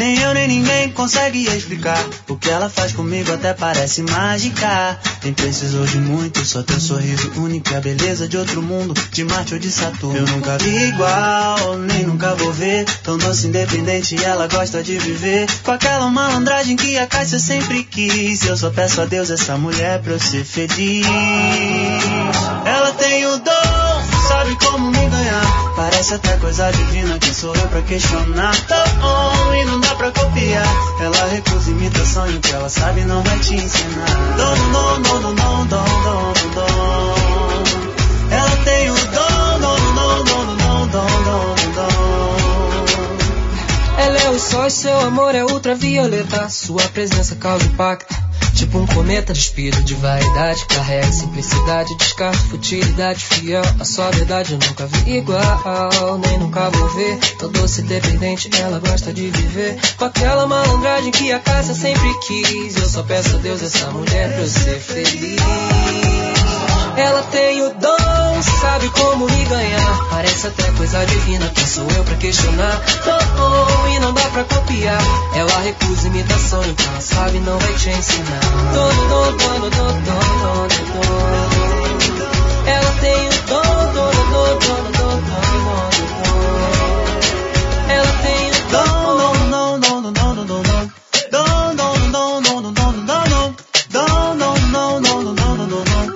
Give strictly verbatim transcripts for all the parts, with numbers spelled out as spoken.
Nem eu nem ninguém consegue explicar. O que ela faz comigo até parece mágica. Nem precisou de muito, só teu sorriso único e a beleza de outro mundo, de Marte ou de Saturno. Eu nunca vi igual, nem nunca vou ver. Tão doce, independente e ela gosta de viver com aquela malandragem que a Cássia sempre quis. Eu só peço a Deus essa mulher pra eu ser feliz. Ela tem o dom, sabe como me ganhar. Parece até coisa divina, quem sou eu pra questionar? Dom, e não dá pra copiar. Ela recusa imitação e o que ela sabe não vai te ensinar. Dom, dom, dom, dom, dom, dom, dom, dom. Ela tem o dom, dom, dom, dom, dom, dom, dom, dom. Ela é o sol e seu amor é ultravioleta. Sua presença causa impacto, tipo um cometa despido de vaidade. Carrega simplicidade, descarta futilidade. Fiel à sua verdade, eu nunca vi igual, nem nunca vou ver. Tão doce, dependente, ela gosta de viver com aquela malandragem que a Cássia sempre quis. Eu só peço a Deus essa mulher pra eu ser feliz. Ela tem o dom, sabe como me ganhar. Parece até coisa divina, quem sou eu pra questionar? Dom, e não dá pra copiar. Ela recusa imitação e o que ela sabe não vai te ensinar. Dom, dom, dom, dom, dom, dom, dom. Ela tem o dom, dom, dom, dom, dom, dom, dom. Ela tem o dom, dom, dom, dom, dom, dom, dom, dom. Dom, dom, dom, dom, dom, dom, dom, dom. Dom, dom, dom, dom, dom, dom, dom, dom.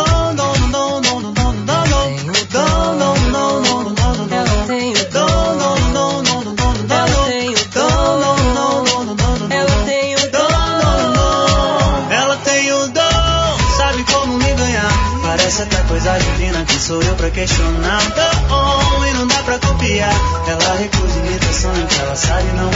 Até coisa divina, quem sou eu pra questionar? Dom, e não dá pra copiar. Ela recusa imitação e o que ela sabe não